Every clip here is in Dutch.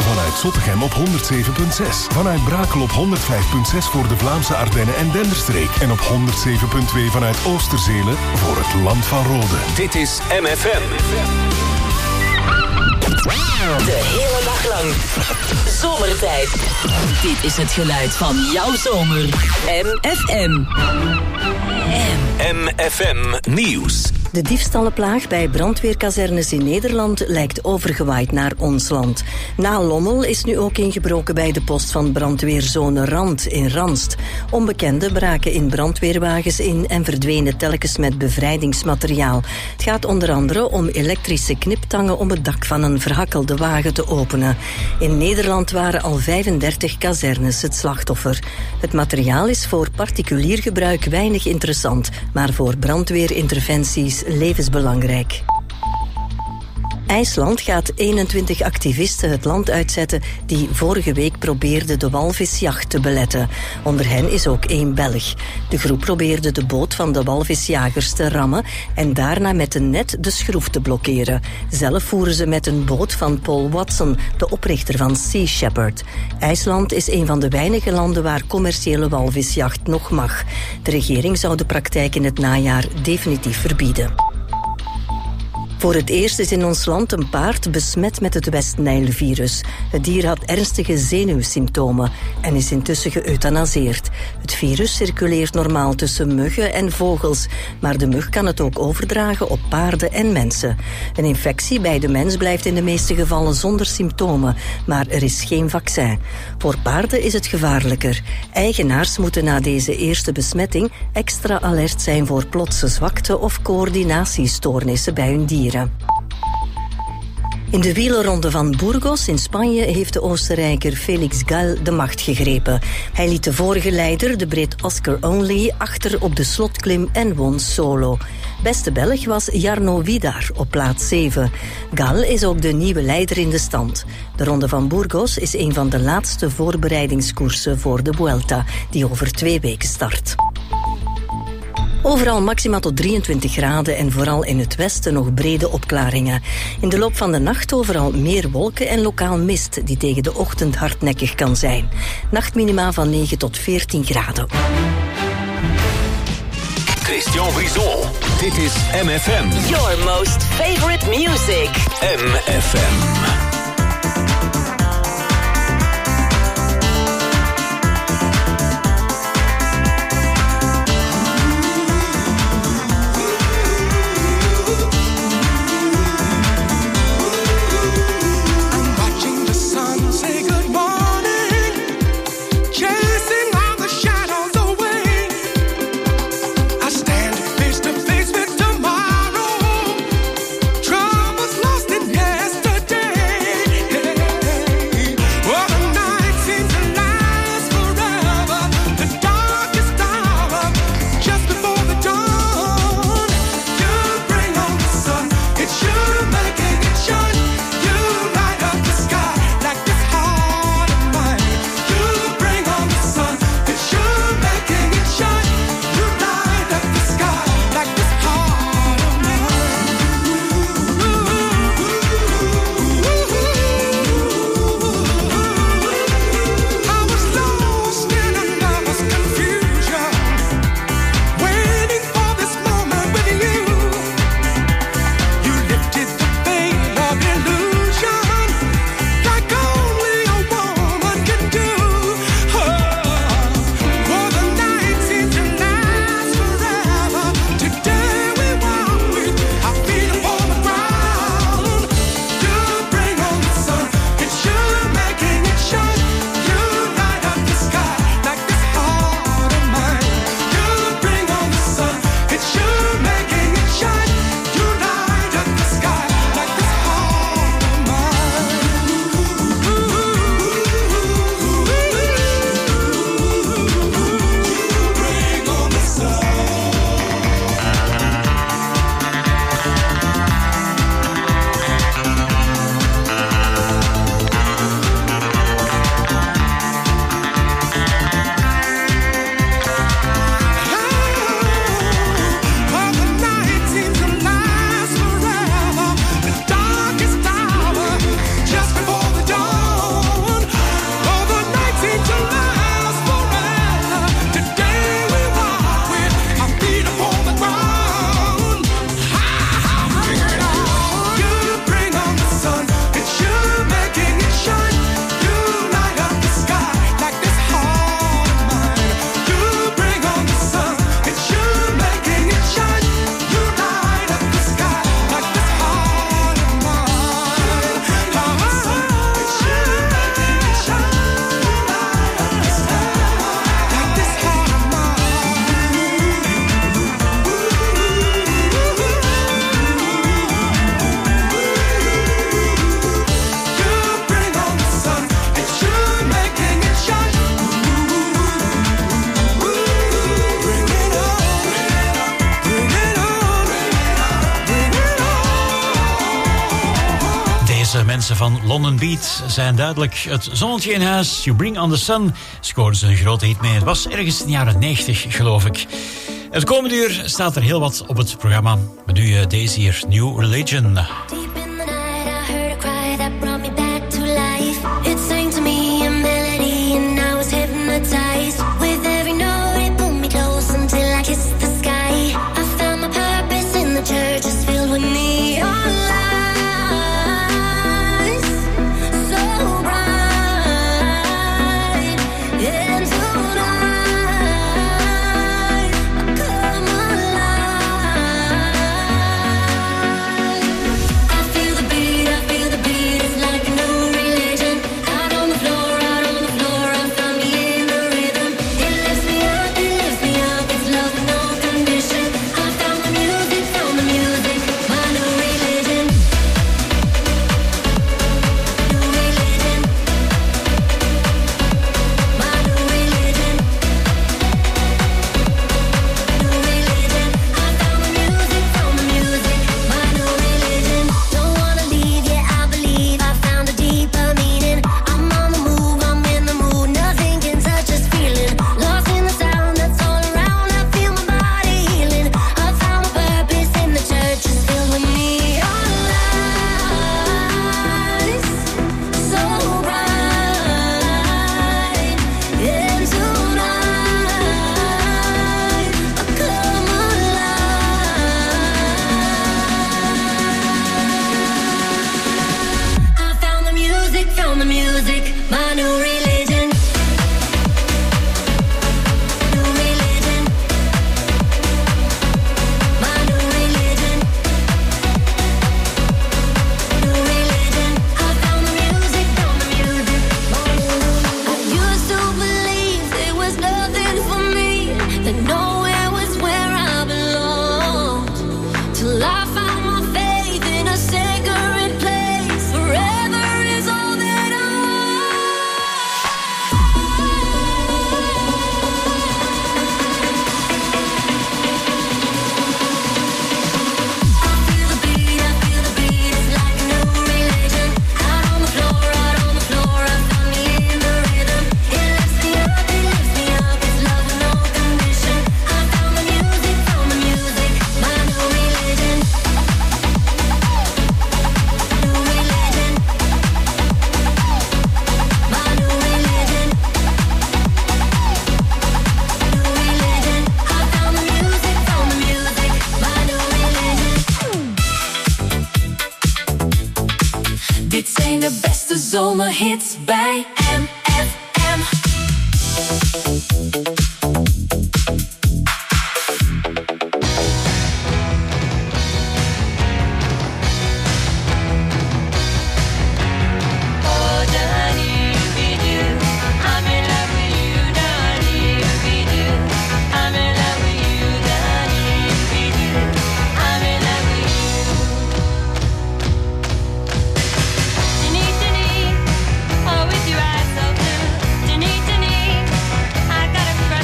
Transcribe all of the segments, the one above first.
Vanuit Zottegem op 107.6. Vanuit Brakel op 105.6 voor de Vlaamse Ardennen en Denderstreek. En op 107.2 vanuit Oosterzelen voor het Land van Rode. Dit is MFM. De hele dag lang. Zomertijd. Dit is het geluid van jouw zomer. MFM. MFM Nieuws. De diefstallenplaag bij brandweerkazernes in Nederland lijkt overgewaaid naar ons land. Na Lommel is nu ook ingebroken bij de post van brandweerzone Rand in Ranst. Onbekenden braken in brandweerwagens in en verdwenen telkens met bevrijdingsmateriaal. Het gaat onder andere om elektrische kniptangen om het dak van een verhakkelde wagen te openen. In Nederland waren al 35 kazernes het slachtoffer. Het materiaal is voor particulier gebruik weinig interessant, maar voor brandweerinterventies levensbelangrijk. IJsland gaat 21 activisten het land uitzetten die vorige week probeerden de walvisjacht te beletten. Onder hen is ook 1 Belg. De groep probeerde de boot van de walvisjagers te rammen en daarna met een net de schroef te blokkeren. Zelf voeren ze met een boot van Paul Watson, de oprichter van Sea Shepherd. IJsland is een van de weinige landen waar commerciële walvisjacht nog mag. De regering zou de praktijk in het najaar definitief verbieden. Voor het eerst is in ons land een paard besmet met het West-Nijl-virus. Het dier had ernstige zenuwsymptomen en is intussen geëuthanaseerd. Het virus circuleert normaal tussen muggen en vogels, maar de mug kan het ook overdragen op paarden en mensen. Een infectie bij de mens blijft in de meeste gevallen zonder symptomen, maar er is geen vaccin. Voor paarden is het gevaarlijker. Eigenaars moeten na deze eerste besmetting extra alert zijn voor plotse zwakte of coördinatiestoornissen bij hun dieren. In de wielerronde van Burgos in Spanje heeft de Oostenrijker Felix Gall de macht gegrepen. Hij liet de vorige leider, de Brit Oscar Onley, achter op de slotklim en won solo. Beste Belg was Jarno Vidar op plaats 7. Gall is ook de nieuwe leider in de stand. De ronde van Burgos is een van de laatste voorbereidingskoersen voor de Vuelta, die over 2 weken start. Overal maxima tot 23 graden en vooral in het westen nog brede opklaringen. In de loop van de nacht overal meer wolken en lokaal mist die tegen de ochtend hardnekkig kan zijn. Nachtminima van 9 tot 14 graden. Christian Brison. Dit is MFM. Your most favorite music. MFM. Troubles lost in yesterday. van London Beat zijn duidelijk. Het zonnetje in huis, You Bring on the Sun, scoorde ze een grote hit mee. Het was ergens in de jaren 90, geloof ik. Het komende uur staat er heel wat op het programma. Met nu deze hier, New Religion. Zomerhits bij MFM. Oh, with your eyes so blue, Denise, I got a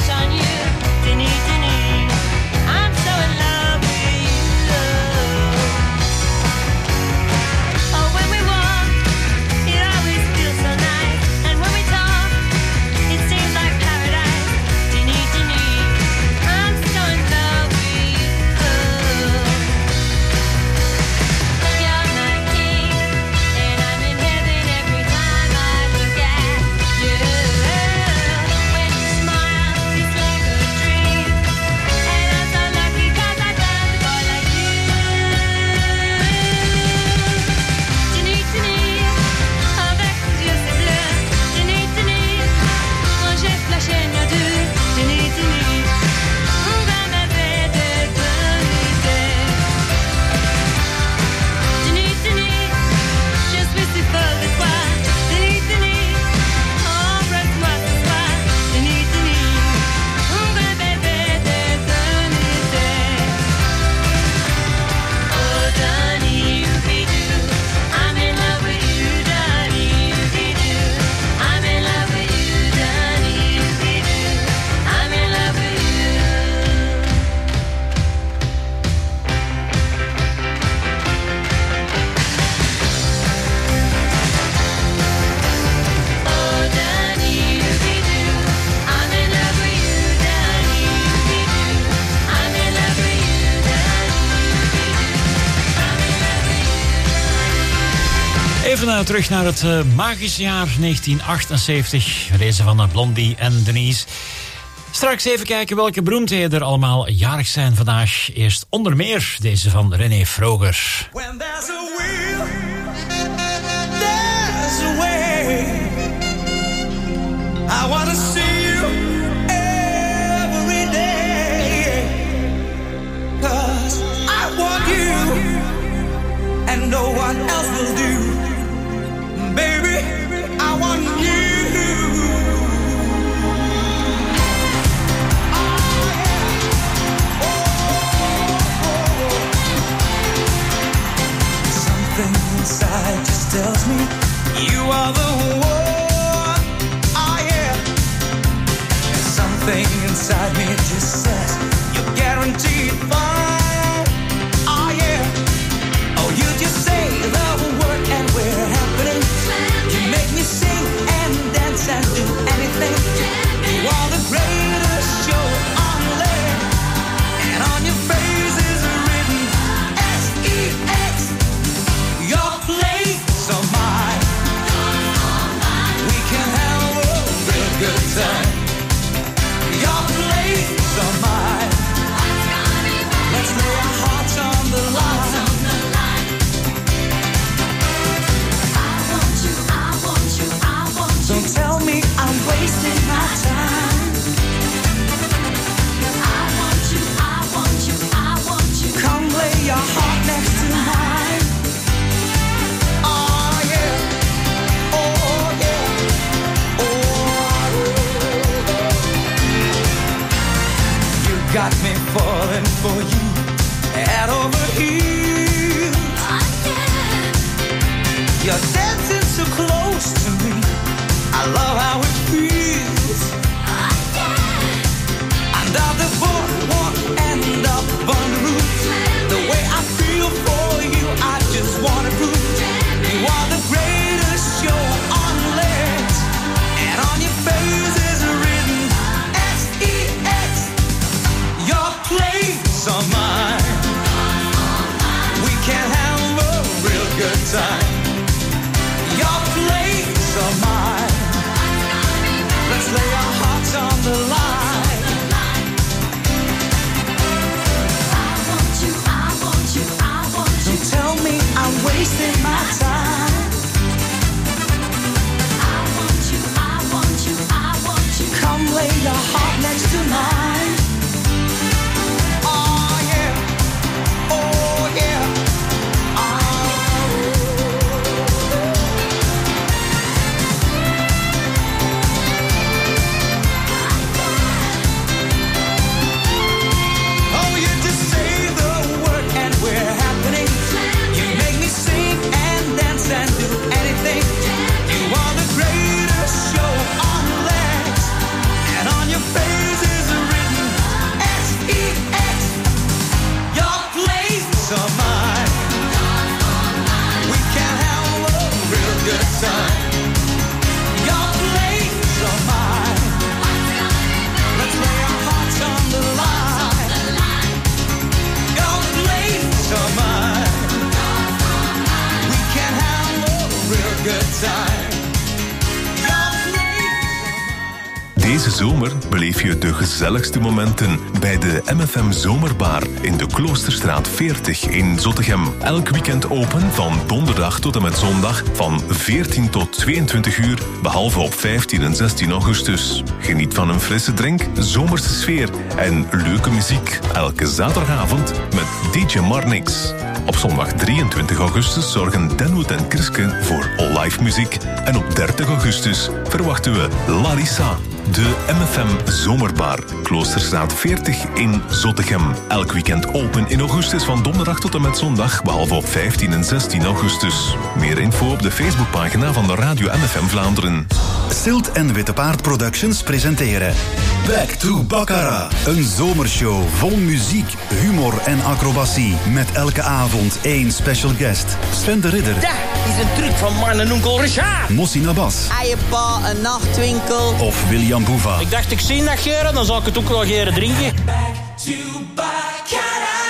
Even terug naar het magische jaar 1978. Deze van Blondie en Denise. Straks even kijken welke beroemdheden er allemaal jarig zijn vandaag. Eerst onder meer deze van René Vroger. When there's a will, there's a way. I wanna see you every day. 'Cause I want you and no one else will do. Baby, I want you. Something inside just tells me you are the one. Oh yeah. Something inside me just says you're guaranteed fine. Oh yeah. Oh, you just say the word and we're happening. You make me sing and dance and do anything. You are the greatest show on land, and on your face is written S-E-X. Your place of mine. We can have a real good time. Your place of mine. Let's lay our hearts on the line. Don't tell me I'm wasting my time. I want you, I want you, I want you. Come lay your heart next to mine. Oh yeah, oh yeah, oh. You got me falling for you, head over heels. Oh yeah. You're dancing so close to me. I love how it feels. Oh, yeah. Under the boardwalk and up on the roof. The way I feel for you, I just wanna prove. You are the greatest show on land, and on your face is written S-E-X. Your place or mine. We can have a real good time. Your place or mine. Let's lay our hearts on the line. I want you, I want you, I want you. Don't tell me I'm wasting my time. I want you, I want you, I want you. Come lay your heart next to mine. Oh yeah, oh yeah. And do anything. You are the greatest show on land, and on your face is written S-E-X. Your place or mine. We can have a real good time. Your place or mine. Let's lay our hearts on the line. Your place or mine. Real good time. Deze zomer beleef je de gezelligste momenten bij de MFM Zomerbar in de Kloosterstraat 40 in Zottegem. Elk weekend open van donderdag tot en met zondag van 14 tot 22 uur, behalve op 15 en 16 augustus. Geniet van een frisse drink, zomerse sfeer en leuke muziek. Elke zaterdagavond met DJ Marnix. Op zondag 23 augustus zorgen Denwood en Kriske voor live muziek. En op 30 augustus verwachten we Larissa. De MFM Zomerbar, Kloosterstraat 40 in Zottegem. Elk weekend open in augustus van donderdag tot en met zondag, behalve op 15 en 16 augustus. Meer info op de Facebookpagina van de Radio MFM Vlaanderen. Stilt en Witte Paard Productions presenteren Back to Baccarat. Een zomershow vol muziek, humor en acrobatie. Met elke avond één special guest. Sven de Ridder. Dat is een truc van man en onkel Richard. Mossin Abbas. Eiepa, een nachtwinkel. Of William Boeva. Ik dacht, ik zie dat geren, dan zou ik het ook wel geren drinken. Back to Baccarat.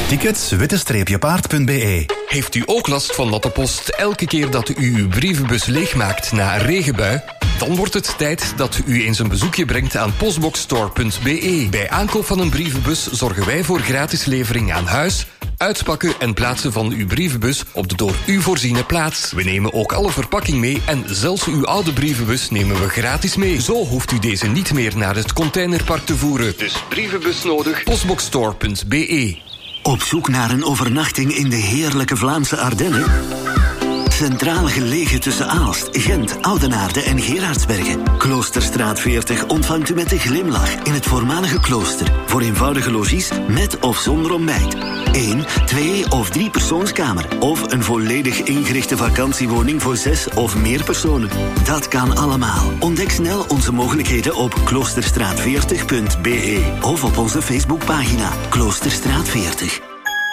Tickets witte-paard.be. Heeft u ook last van natte post elke keer dat u uw brievenbus leegmaakt na een regenbui? Dan wordt het tijd dat u eens een bezoekje brengt aan postboxstore.be. Bij aankoop van een brievenbus zorgen wij voor gratis levering aan huis, uitpakken en plaatsen van uw brievenbus op de door u voorziene plaats. We nemen ook alle verpakking mee en zelfs uw oude brievenbus nemen we gratis mee. Zo hoeft u deze niet meer naar het containerpark te voeren. Dus brievenbus nodig, postboxstore.be. Op zoek naar een overnachting in de heerlijke Vlaamse Ardennen? Centraal gelegen tussen Aalst, Gent, Oudenaarde en Gerardsbergen. Kloosterstraat 40 ontvangt u met een glimlach in het voormalige klooster. Voor eenvoudige logies met of zonder ontbijt. 1, 2 of 3 persoonskamer. Of een volledig ingerichte vakantiewoning voor 6 of meer personen. Dat kan allemaal. Ontdek snel onze mogelijkheden op kloosterstraat40.be of op onze Facebookpagina Kloosterstraat 40.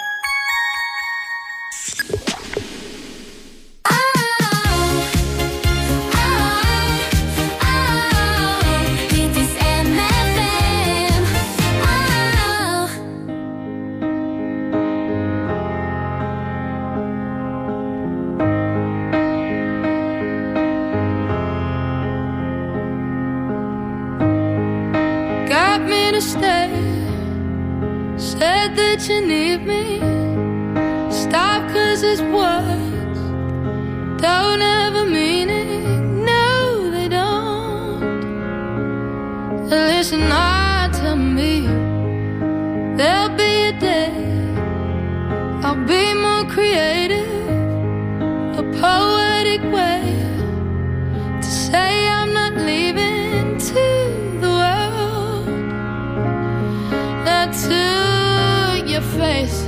Said that you need me. Stop, 'cause it's words don't ever mean it. No, they don't. Listen hard to me. There'll be a day I'll be more creative, a poetic way to say I'm not leaving to the world, not to your face.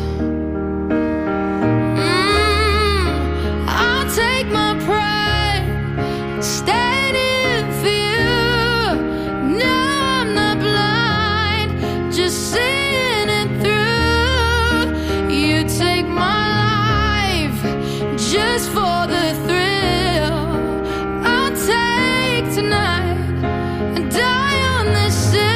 I'll take my pride, standing for you. No, I'm not blind, just seeing it through. You take my life just for the thrill. I'll take tonight and die on this hill.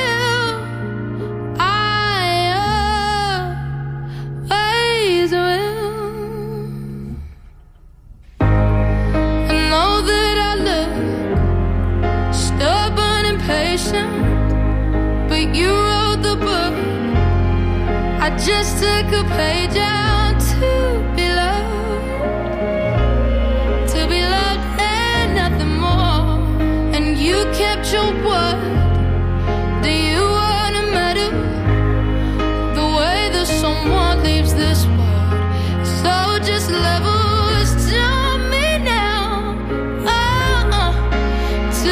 But you wrote the book. I just took a page out to be loved and nothing more. And you kept your word. Do you want a medal? The way that someone leaves this world. So just level to me now. To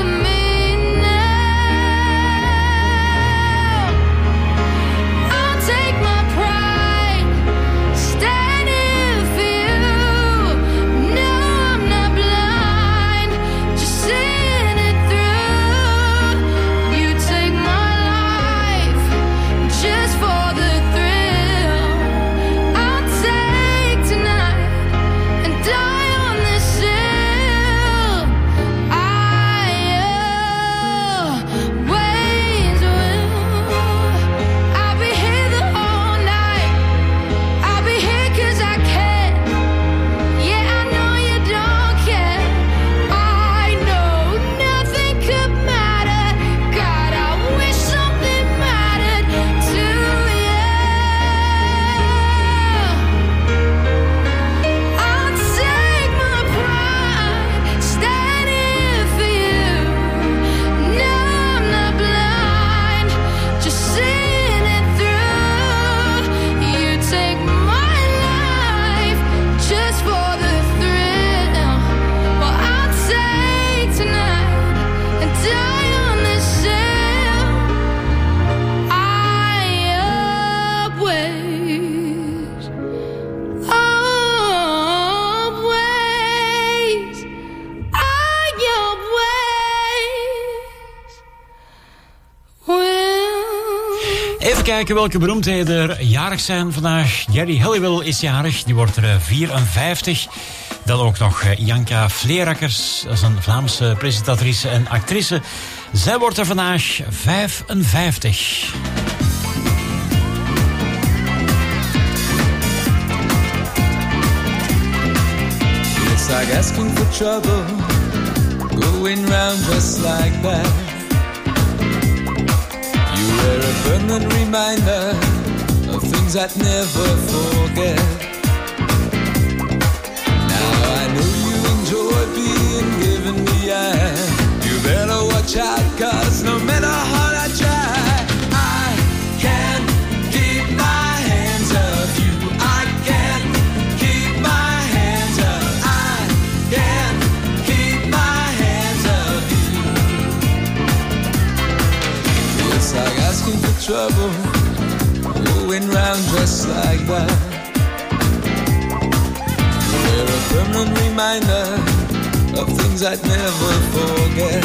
Kijken welke beroemdheden er jarig zijn vandaag. Geri Halliwell is jarig, die wordt er 54. Dan ook nog Janka Vleerackers, dat is een Vlaamse presentatrice en actrice. Zij wordt er vandaag 55. It's like asking for trouble, going round just like that. You were a permanent reminder of things I'd never forget. Now I know you enjoy being given the eye. You better watch out, 'cause no matter how I try, I can't keep my hands off you. I can't keep my hands off. I can't keep my hands off you. It's like asking for trouble, going round just like that. You're a permanent reminder of things I'd never forget.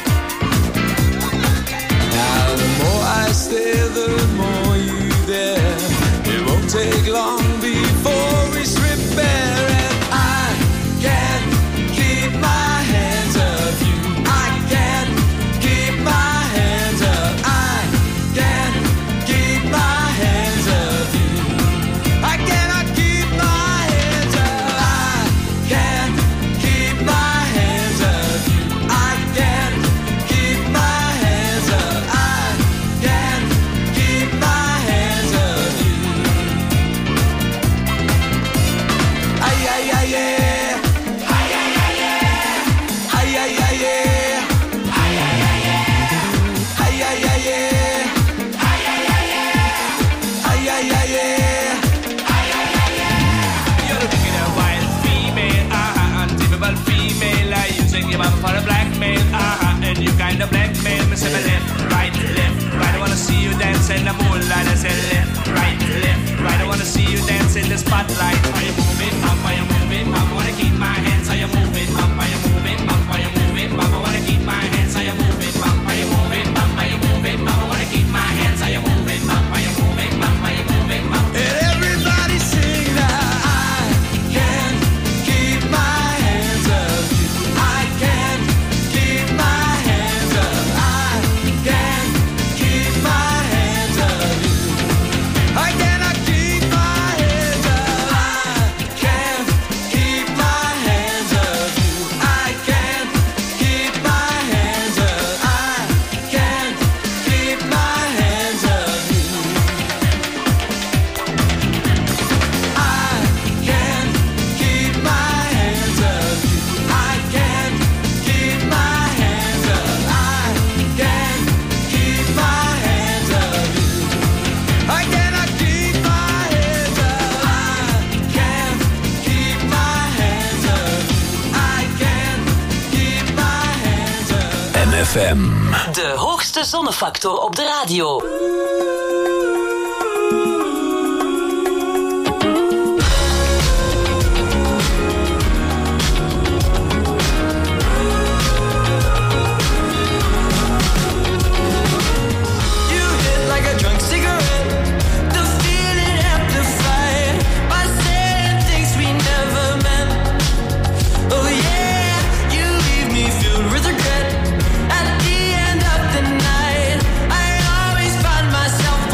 Now the more I stay, the more you there. It won't take long before we strip bare, and I can't keep my hands off you. I can't keep my hands off. I can't keep my hands off you. I cannot keep my hands off. I can't keep my hands off you. I can't keep my hands off. I can't keep my hands off you. Ay ay ay yeah. Ay ay ay yeah. Ay ay ay yeah. Ay ay ay yeah. Ay ay ay yeah. Ay ay ay yeah. Ay ay ay yeah. You're looking at a wild female, untypical female. Using your mama for a blackmail, and you kind of blackmail me. Say me left, right. I wanna see you dance in the moonlight. I say left, right. I wanna see you dance in the spotlight. Are you moving, up? Are you moving, up? I wanna keep my hands. Are you moving, up? Are you moving, up? Are you moving, up? I wanna keep my hands. Are you moving, up? Are you moving, up? Are you moving, up? I wanna keep my hands. Are you moving, up? Are you moving, up? Are you moving, up? And everybody sing now. I can't keep my hands off you. I can't keep my hands off. I can't keep my hands off you. I cannot keep my hands off. I can't keep my hands off you. I can't keep my hands off. I can't keep my hands off you. I can't keep my hands off you. I can't keep my hands off. I can't keep my hands off you. I cannot keep my hands off. I can't keep my hands off you. I can't keep my hands off. MFM. De hoogste zonnefactor op de radio. You hit like a drunk cigarette, the feeling amplified by saying things we never meant. Oh yeah, you leave me filled with regret. At the end of the night, I always find myself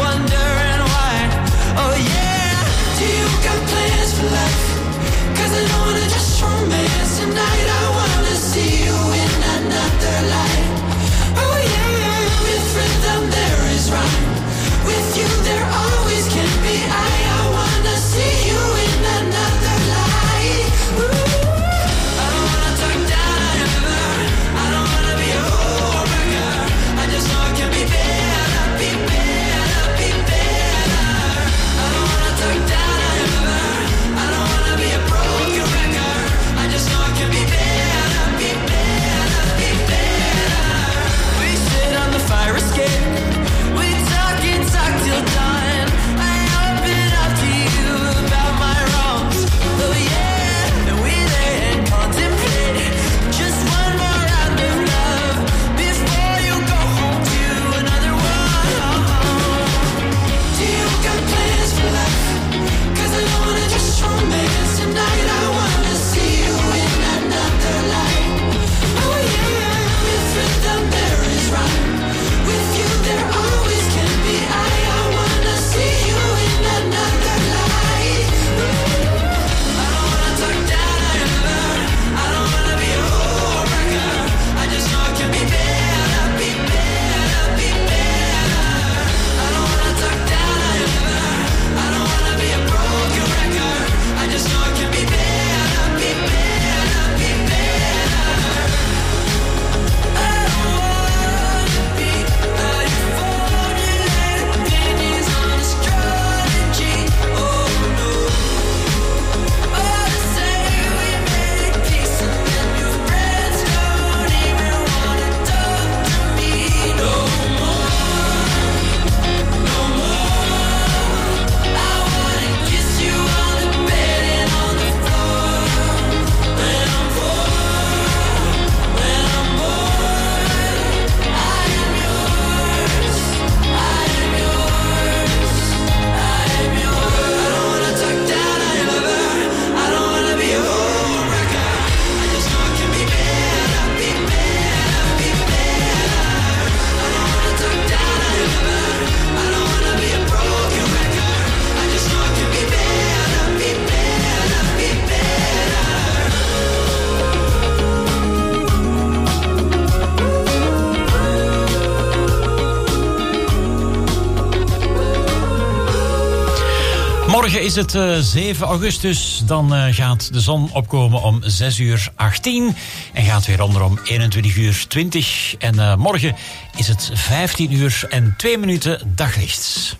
Morgen is het 7 augustus. Dan gaat de zon opkomen om 6:18 en gaat weer onder om 21:20. En morgen is het 15:02 daglicht.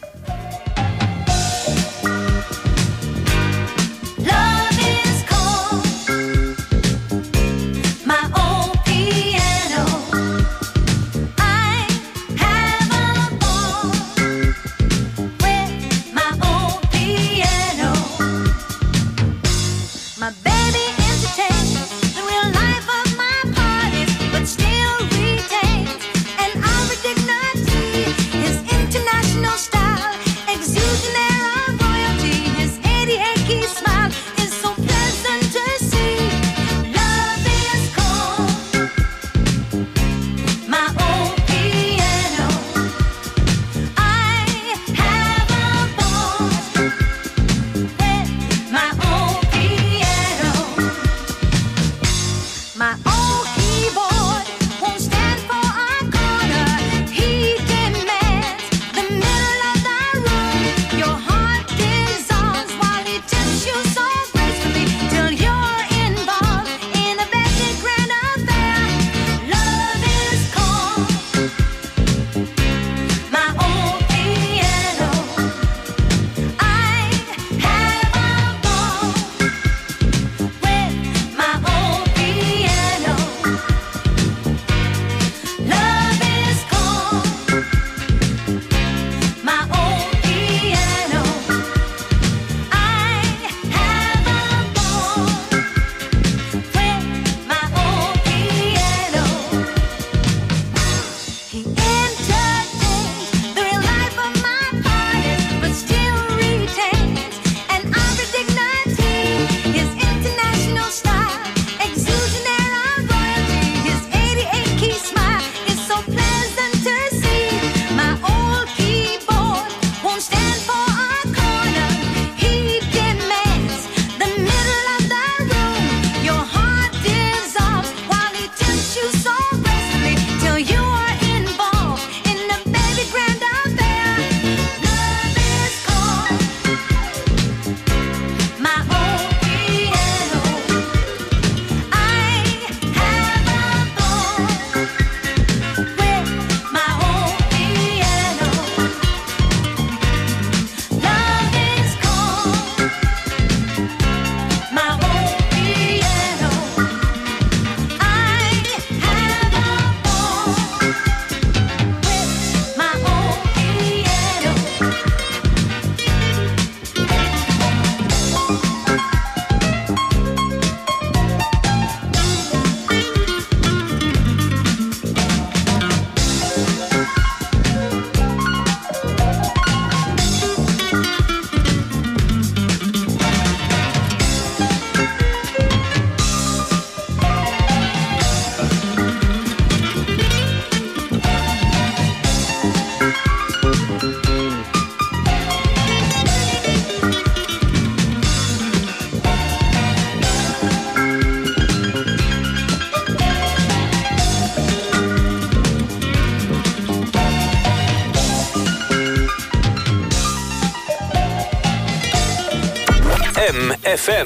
FM.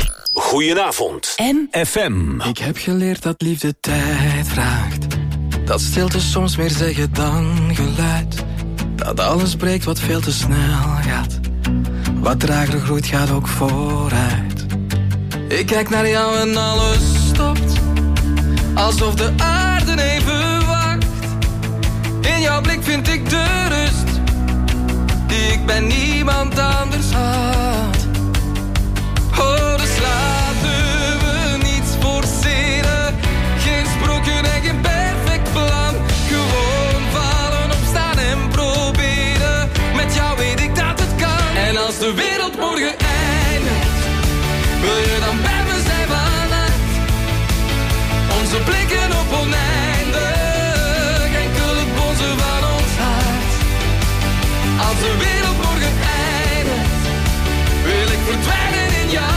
Goedenavond. FM. Ik heb geleerd dat liefde tijd vraagt. Dat stilte soms meer zeggen dan geluid. Dat alles breekt wat veel te snel gaat. Wat trager groeit gaat ook vooruit. Ik kijk naar jou en alles stopt. Alsof de aarde even wacht. In jouw blik vind ik de rust die ik bij niemand anders had. Oh, dus laten we niets forceren. Geen sprookje en geen perfect plan. Gewoon vallen, opstaan en proberen. Met jou weet ik dat het kan. En als de wereld morgen eindigt, wil je dan bij me zijn vannacht? Onze blikken op oneindig, enkel het bonzen van ons hart. Als de wereld morgen eindigt, wil ik verdwijnen in jou.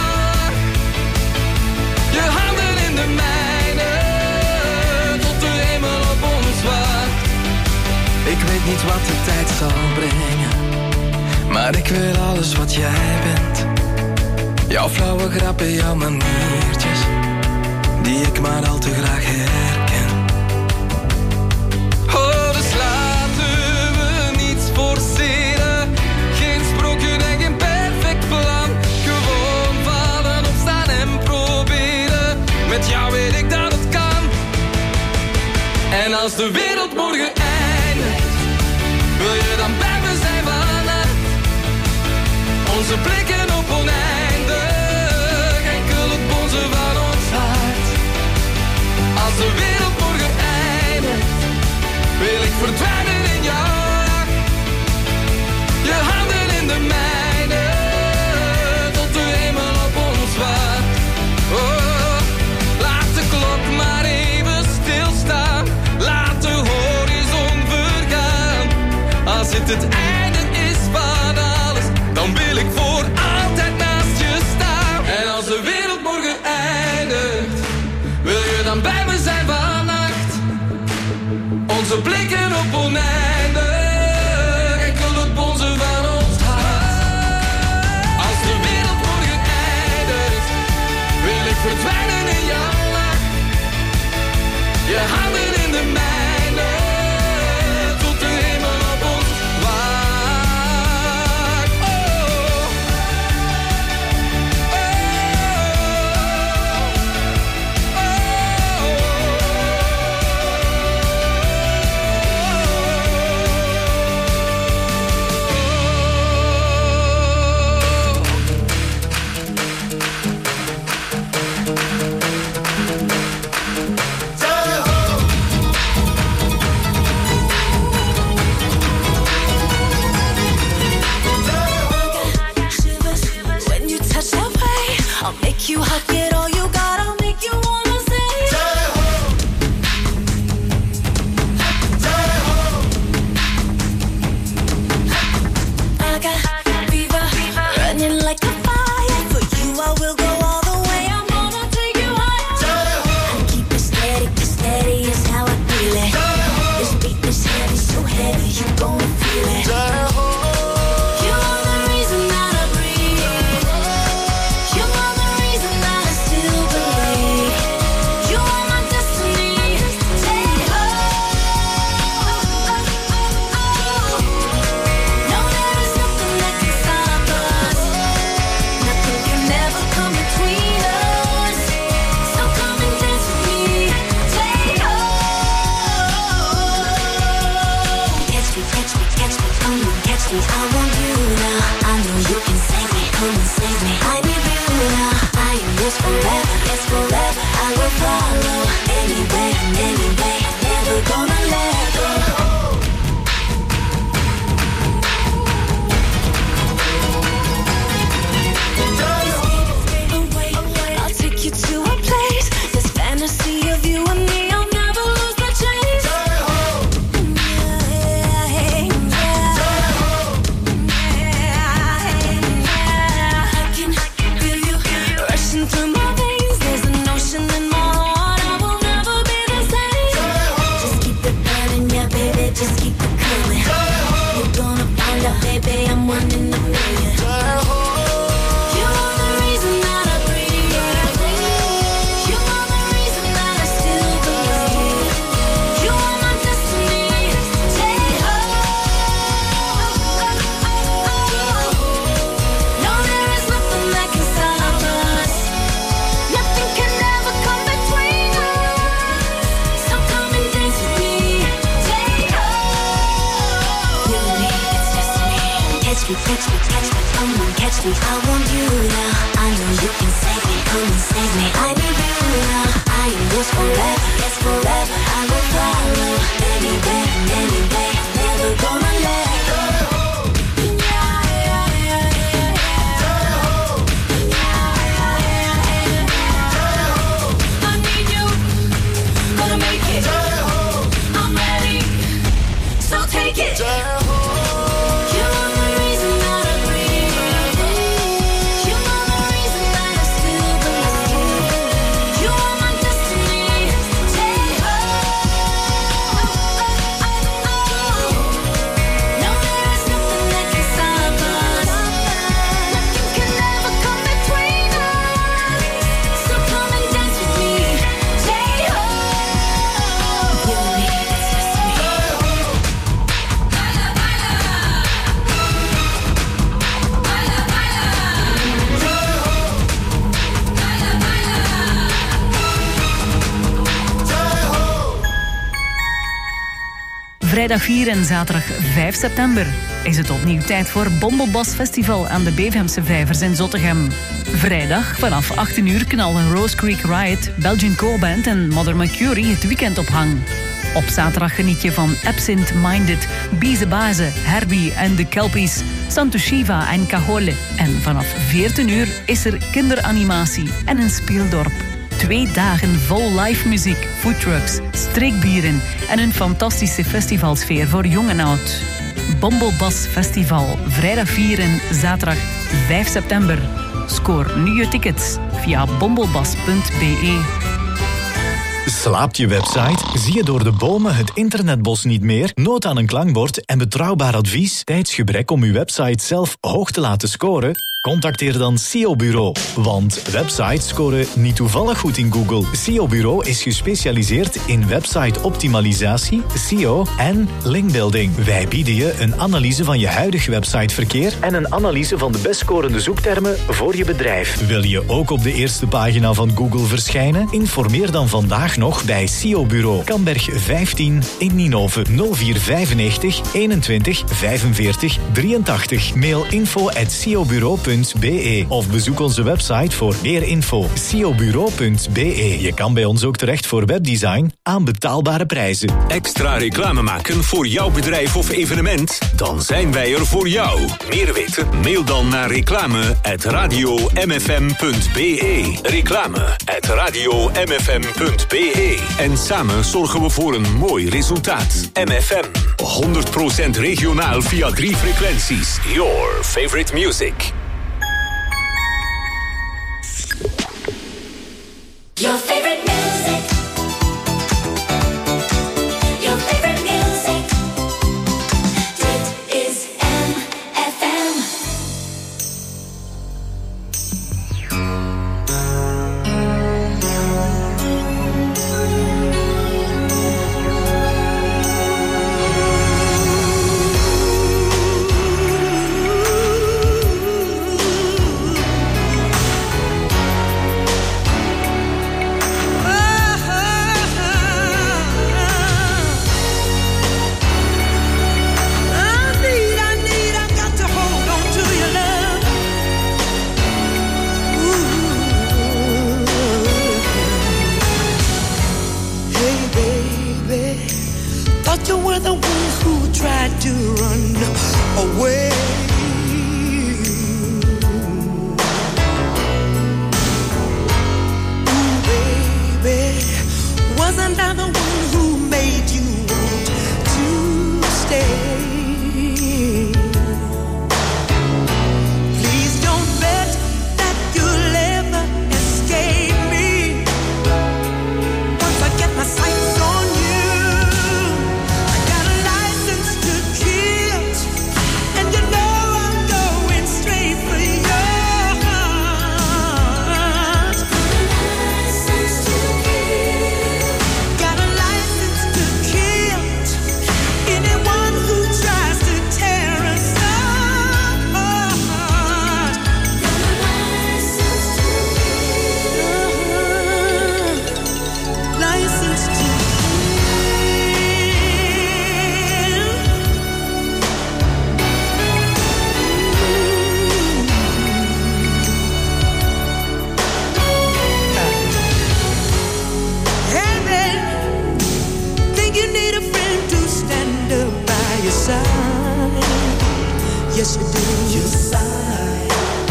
Je handen in de mijne, tot de hemel op ons wacht. Ik weet niet wat de tijd zal brengen, Maar ik wil alles wat jij bent. Jouw flauwe grappen, jouw maniertjes, die ik maar al te graag herken. Oh, dus laten we niets forceren. Geen sprookje en geen perfect plan. Gewoon vallen, opstaan en proberen. Met jou weet ik dat het kan. En als de wereld morgen eindigt, wil je dan bij me zijn vannacht? Onze blikken op oneindig, enkel het bonzen van ons hart. Als de wereld morgen eindigt, wil ik verdwijnen in jouw lach. Je handen in de mijne, tot de hemel op ons wacht. Oh, laat de klok maar even stilstaan. Laat de horizon vergaan. Als het het einde is van alles, dan wil ik voor altijd naast je staan. En als de wereld morgen eindigt, wil je dan bij me zijn vannacht? Onze blikken op oneindig, enkel het bonzen van ons hart. Als de wereld morgen eindigt, wil ik verdwijnen in jouw lach. Je handen in de mijne, tot de hemel op ons wacht. Oh, I'll make you hug it all you got, I'll make you wanna say Jai-ho! Jai-ho! I got fever, running like a fire. For you I will go all the way, I'm gonna take you higher. Jai-ho! I keep it steady is how I feel it. Jai-ho! This beat is heavy, so heavy, you gon' feel it. Jai-ho! I want you now, I know you can save me, come and save me. I need you now, I am yours forever, yes forever. I will follow, anywhere and any way, never gonna let go. I'll take you to a place, this fantasy of you and me, I'll never lose the chase. Through my veins, there's an ocean in my heart. I will never be the same. Just keep it burning, yeah, baby, just keep it coming. You're gonna find out, baby, I'm one in a million. You are the reason that I breathe. You are the reason that I still believe. You are my destiny. No, there is nothing that can stop us. Nothing can ever come between us. So come and dance with me. Take off. You and me, it's destiny. Catch me, come on, catch me. I want you now. I know you can save me, come and save me. I need you now. I am yours forever, yes forever. I will follow anywhere and any way. Never gonna let go. I need you, gonna make it. I'm ready, so take it. You are the reason that I breathe. You are the reason that I still believe. You are my destiny. Take Vrijdag 4 en zaterdag 5 september is het opnieuw tijd voor Bombelbas Festival aan de Bevemse Vijvers in Zottegem. Vrijdag vanaf 18 uur knallen Rose Creek Riot, Belgian Co-Band en Mother Mercury het weekend op hang. Op zaterdag geniet je van Absent Minded, Biezebaze, Herbie en de Kelpies, Santo Shiva en Cajole. En vanaf 14 uur is er kinderanimatie en een speeldorp. 2 dagen vol live muziek, foodtrucks, streekbieren en een fantastische festivalsfeer voor jong en oud. Bombelbas Festival, vrijdag 4 en zaterdag 5 september. Scoor nu je tickets via bombelbas.be. Slaapt je website? Zie je door de bomen het internetbos niet meer? Nood aan een klankbord en betrouwbaar advies? Tijdsgebrek om uw website zelf hoog te laten scoren? Contacteer dan SEO Bureau. Want websites scoren niet toevallig goed in Google. SEO Bureau is gespecialiseerd in website-optimalisatie, SEO en linkbuilding. Wij bieden je een analyse van je huidige websiteverkeer en een analyse van de best scorende zoektermen voor je bedrijf. Wil je ook op de eerste pagina van Google verschijnen? Informeer dan vandaag nog bij SEO Bureau. Kamberg 15 in Ninove 0495 21 45 83. Mail info@seobureau.be of bezoek onze website voor meer info. seobureau.be. Je kan bij ons ook terecht voor webdesign aan betaalbare prijzen. Extra reclame maken voor jouw bedrijf of evenement? Dan zijn wij er voor jou. Meer weten? Mail dan naar reclame@radiomfm.be. Reclame@radiomfm.be. En samen zorgen we voor een mooi resultaat. MFM. 100% regionaal via 3 frequenties. Your favorite music. Your favorite music. Your favorite music. Dit is MFM. You were the one who tried to run away. Ooh, baby, wasn't I the one who made you want to stay? Please don't bet that you'll ever escape me. Once I get my sights on you, yes, you do. Your side.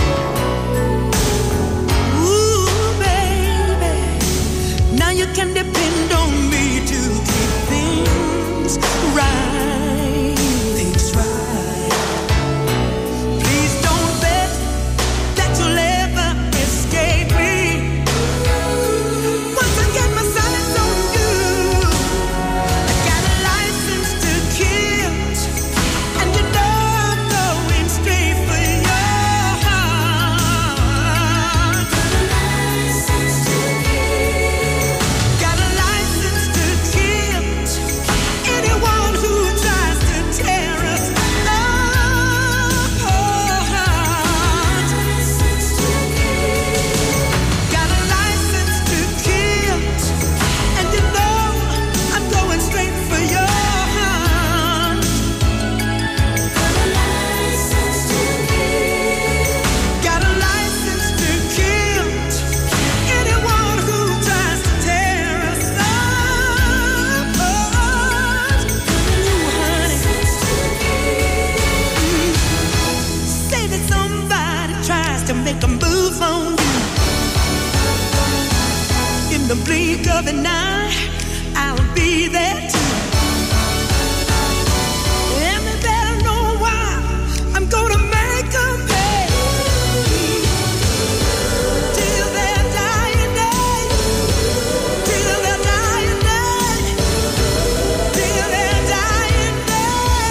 Ooh, baby. Now you can depend on me to keep things right. Things right. Please don't bet that you'll ever escape me. Once I get my sights on you, I got a license to kill. And you know I'm going straight for you. of the night, I'll be there too. And they better know why I'm gonna make them pay. Till their dying day, till their dying day, till their dying day.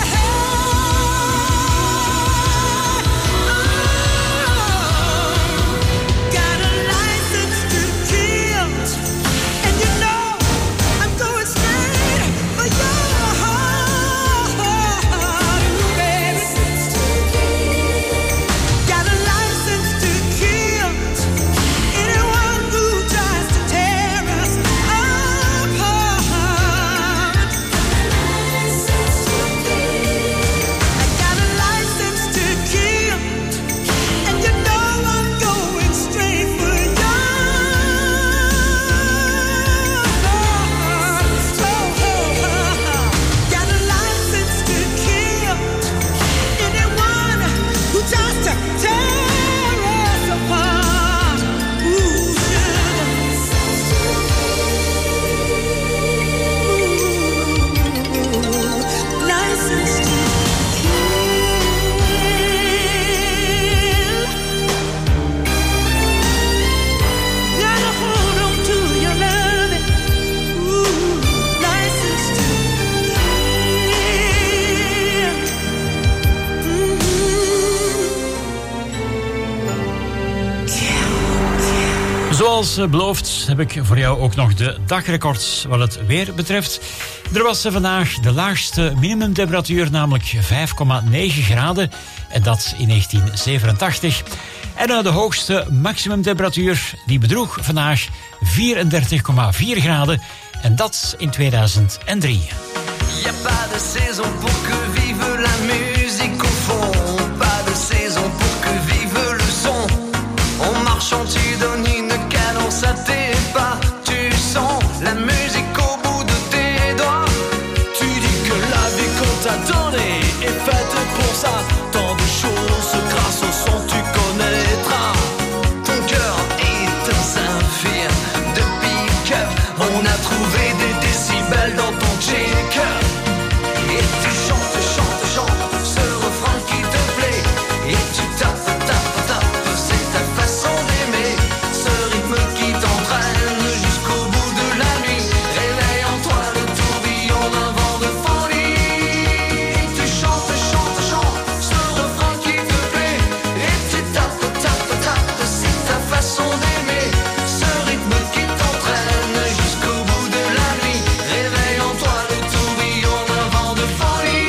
Got a license to kill, and you know I'm going straight for your heart, baby. Got a license to kill anyone who tries to tear us apart. I got a license to kill, and you know I'm going straight for your heart. Got a license to kill anyone who tries to tear us apart. Ooh, sugar. Ooh, license to kill. Gotta hold on to your loving. Ooh, license to Zoals beloofd heb ik voor jou ook nog de dagrecords wat het weer betreft. Er was vandaag de laagste minimumtemperatuur, namelijk 5,9 graden. En dat in 1987. En de hoogste maximumtemperatuur die bedroeg vandaag 34,4 graden. En dat in 2003. Y a pas de saison pour que vive la musique au fond. Pas de saison pour que vive le son. En marchant tu donnes une cadence à tes pas. Tu sens la musique au bout de tes doigts. Tu dis que la vie qu'on t'a donnée est faite pour ça. Tant de choses grâce au son tu connaîtras. Ton cœur est un saphir de pick-up. On a trouvé des décibels dans ton check-up. Et tu chantes, chantes, chantes ce refrain qui te plaît. Et tu tapes, tapes, tapes, c'est ta façon d'aimer. Ce rythme qui t'entraîne jusqu'au bout de la nuit. Réveille en toi le tourbillon d'un vent de folie. Et tu chantes, chantes, chantes ce refrain qui te plaît. Et tu tapes, tapes, tapes, c'est ta façon d'aimer. Ce rythme qui t'entraîne jusqu'au bout de la nuit. Réveille en toi le tourbillon d'un vent de folie.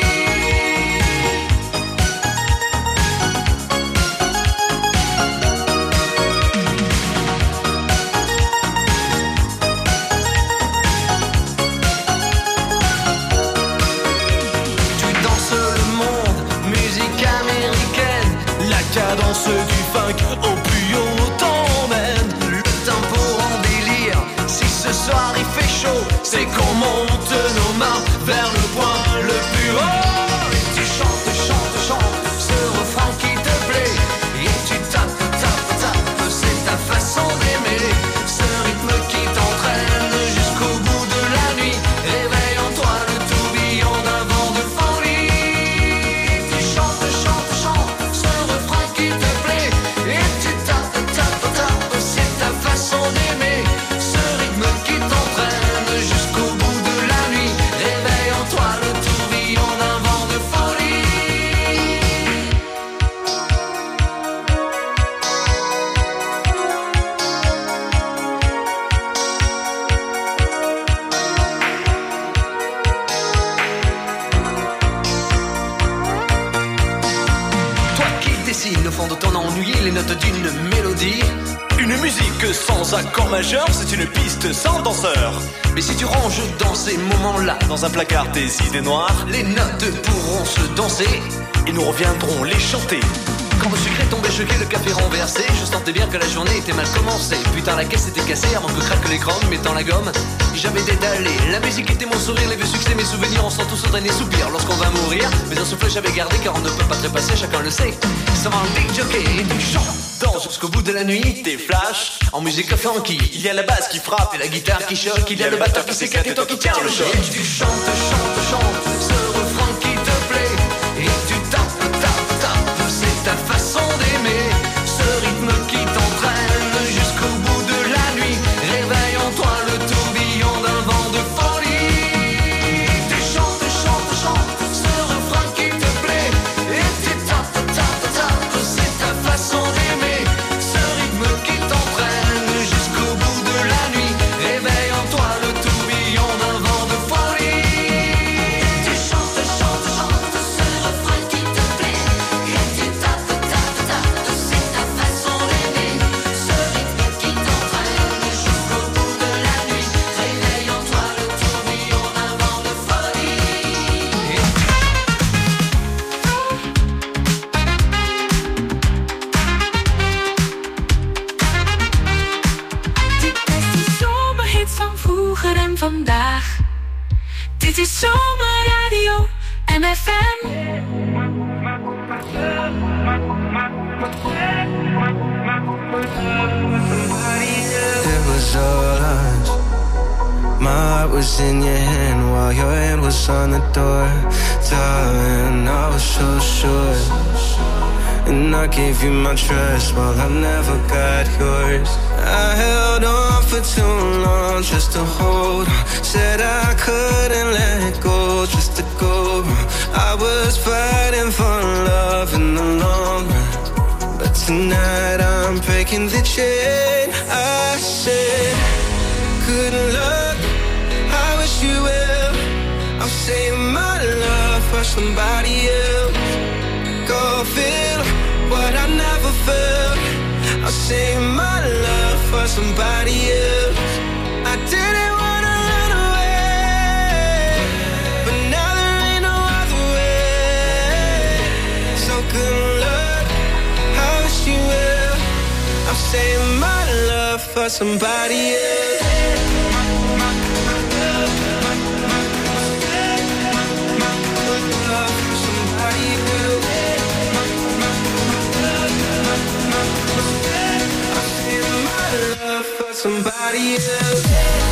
Tu danses le monde, musique américaine. La cadence du funk au plus haut t'emmène. Le tempo en délire, si ce soir il fait chaud, c'est qu'on monte nos mains vers le point le plus haut. Et tu chantes, chantes, chantes ce refrain qui te plaît. Et tu tapes, tapes, tapes, c'est ta façon d'aimer. Ce rythme qui t'entraîne jusqu'au bout de la nuit. Réveille en toi le tourbillon d'un vent de folie. Et tu chantes, chantes, chantes ce refrain qui te plaît. Et tu tapes, tapes, tapes, c'est ta façon d'aimer. Ce rythme qui t'entraîne jusqu'au bout de la nuit. Réveille en toi le tourbillon d'un vent de folie. Toi qui dessines le fond de ton ennui, les notes d'une mélodie. Une musique sans accord majeur, c'est une piste sans danseur. Mais si tu ranges dans ces moments-là, dans un placard tes idées noires, les notes pourront se danser et nous reviendrons les chanter. Quand le sucre est tombé choqué, le café renversé, je sentais bien que la journée était mal commencée. Putain, la caisse était cassée avant que craquent les chromes, mettant la gomme. j'avais dédalé. La musique était mon sourire, les vieux succès, mes souvenirs, on sent tous un dernier soupir lorsqu'on va mourir. Mais un souffle j'avais gardé car on ne peut pas trépasser, chacun le sait. Ça va un big jockey et tu chantes. Danse jusqu'au bout de la nuit, t'es flash en musique funky. Il y a la basse qui frappe et la guitare qui choque. Il y a le batteur qui s'éclate et toi qui tiens le choc. Et tu chantes, chantes, chantes ce refrain qui te plaît. Et tu tapes, tapes, tapes, c'est ta façon d'aimer. Ce rythme qui t'entraîne jusqu'au bout de la nuit. Réveille en toi le tourbillon d'un vent de folie. Tu chantes, chantes, chantes ce refrain qui te plaît. Et tu tapes, tapes, tapes, c'est ta façon d'aimer. Ce rythme qui t'entraîne jusqu'au bout de la nuit. Réveille en toi le tourbillon d'un vent de folie. Tu chantes, chantes, chantes ce refrain qui te plaît. Et tu tapes, tapes, tapes, c'est ta façon d'aimer. Ce rythme qui t'entraîne jusqu'au bout de la nuit. Réveille en toi le tourbillon d'un vent de folie. Dit is die zomerhit van vroeger en vandaag. Dit is Zomerradio MFM. It was all us. My heart was in your hand while your hand was on the door. Darling, I was so sure. And I gave you my trust while I never got yours. I held on for too long just to hold on. Said I couldn't let it go just to go. I was fighting for love in the long run. But tonight I'm breaking the chain. I said, good luck, I wish you well. I'm saving my love for somebody else. Go feel what I never felt. I'll save my love for somebody else. I didn't wanna run away, but now there ain't no other way. So good luck, I wish you well. I'm saving my love for somebody else. Somebody else.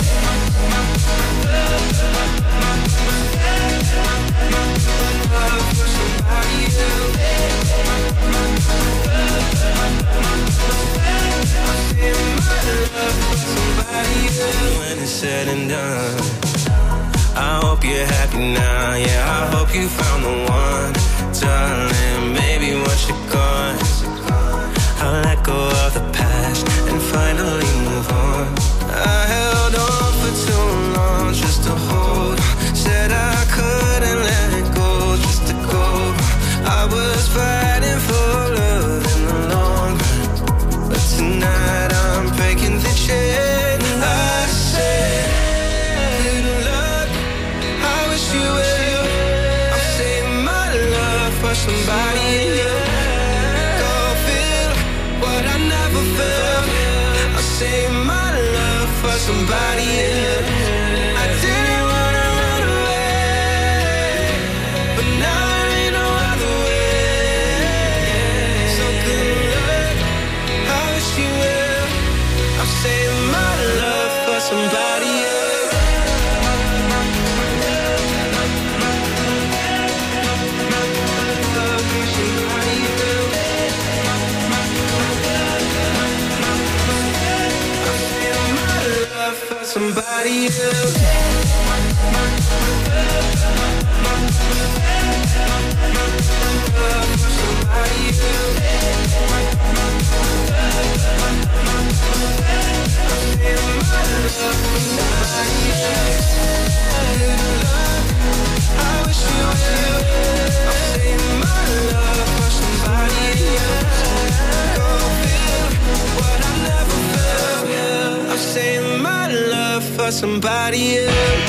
When it's said and done, I hope you're happy now. Yeah, I hope you found the one, darling. Maybe once you're gone, I'll let go of the past and finally move on. I held on for too long just to hold on. Said I couldn't let it go just to go. I was fighting for love in the long run. But tonight I'm breaking the chain. I said, good luck, I wish you well. I'm saving my love for somebody else. Save my love for somebody else. I didn't wanna run away, but now there ain't no other way. So good luck, I wish you well. I'm saving my love for somebody else. Somebody else. For somebody else.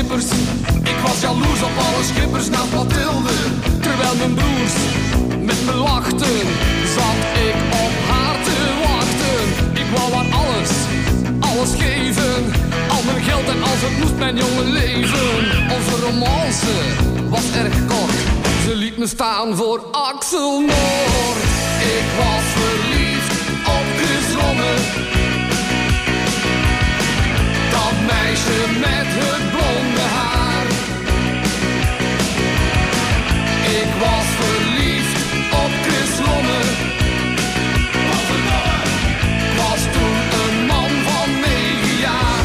schippers. Ik was jaloers op alle schippers naast Mathilde. Terwijl mijn broers met me lachten, zat ik op haar te wachten. Ik wou haar alles geven. Al mijn geld en als het moest mijn jonge leven. Onze romance was erg kort. Ze liet me staan voor Axel Noord. Ik was verliefd op Chris Lomme. Dat meisje met het blonde haar. Ik was verliefd op Chris Lomme. Was toen een man van 9 jaar.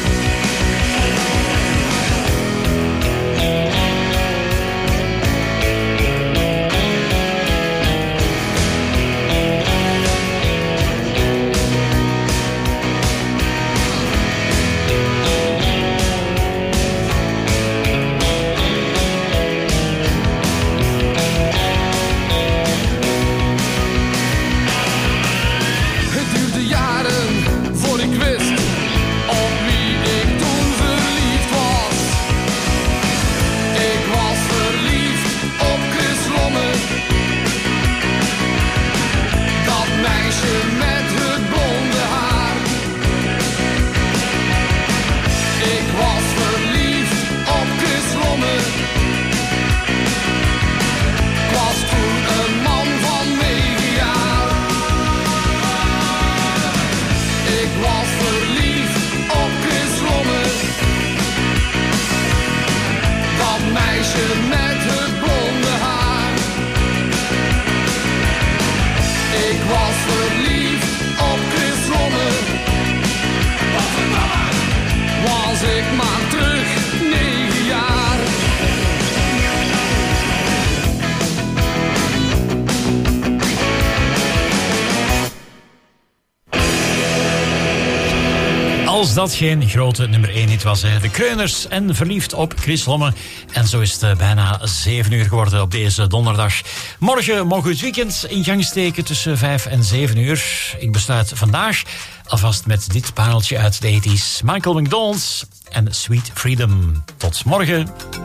Als dat geen grote nummer 1 hit was, hè. De Kreuners en Verliefd op Chris Lomme. En zo is het bijna 7 uur geworden op deze donderdag. Morgen mogen we het weekend in gang steken tussen 5 en 7 uur. Ik besluit vandaag alvast met dit pareltje uit de 80's. Michael McDonald en Sweet Freedom. Tot morgen.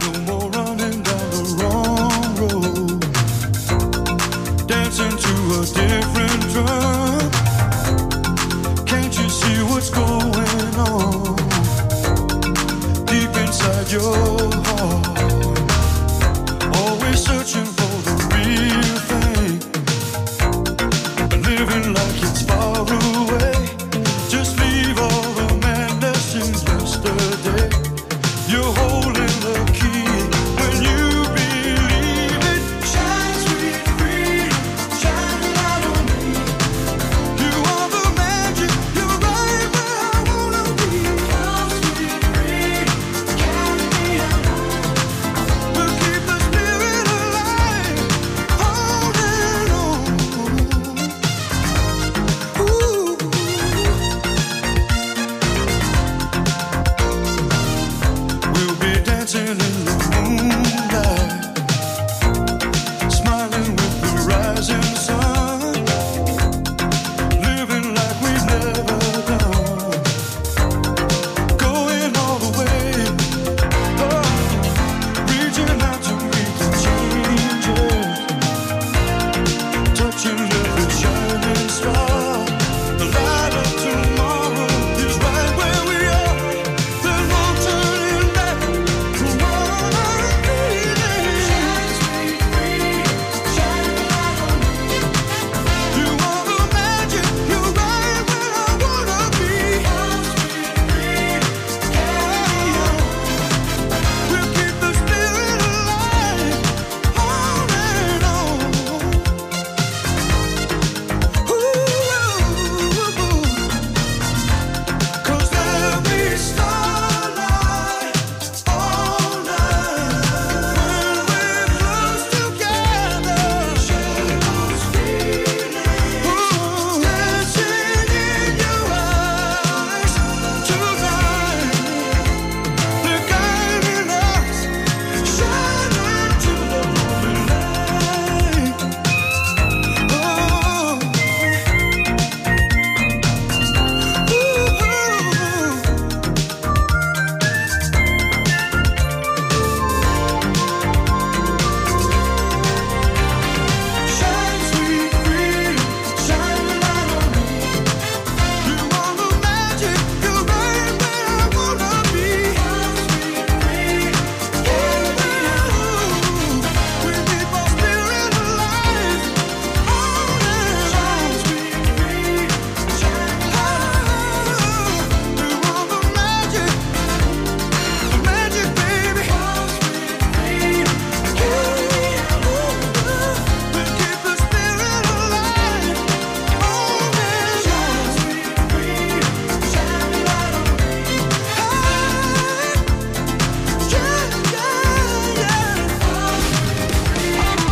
Dancing to a different drum. Can't you see what's going on deep inside your heart? Always searching